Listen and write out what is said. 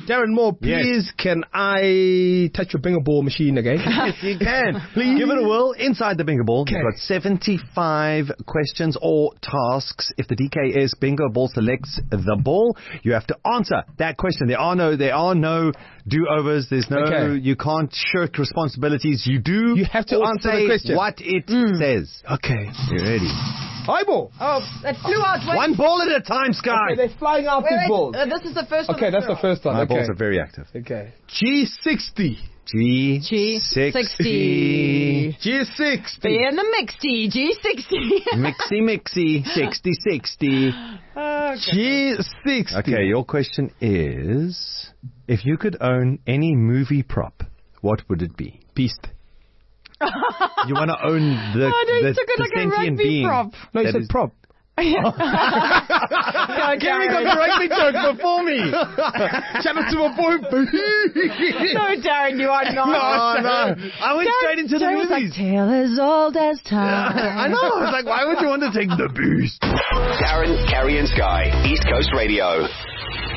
Darren Moore, please, can I touch your bingo ball machine again? Yes, you can. Please. Give it a whirl. Inside the bingo ball, you've got 75 questions or tasks. If the DKS bingo ball selects the ball, you have to answer that question. There are no do-overs. There's no, you can't shirk responsibilities. You have to answer the question. What it says. Okay. You ready? Eyeball. Oh, that flew out. Wait. One ball at a time, Sky. Okay, they're flying out these balls. This is the first one. Okay, that's the first one. My okay. balls are very active. Okay. G60. G60. G60. Be in the mixty. G60. Mixy. 60. G60. Okay, your question is, if you could own any movie prop, what would it be? Beast. You want to own the sentient being. Prop. No, you said prop. Gary got the rugby joke before me. Shout out to my boy. No, Darren, you are not. No. I went straight into the Darren movies. was like, tale as old as time. I know. I was like, why would you want to take the boost? Darren, Kerry and Sky, East Coast Radio.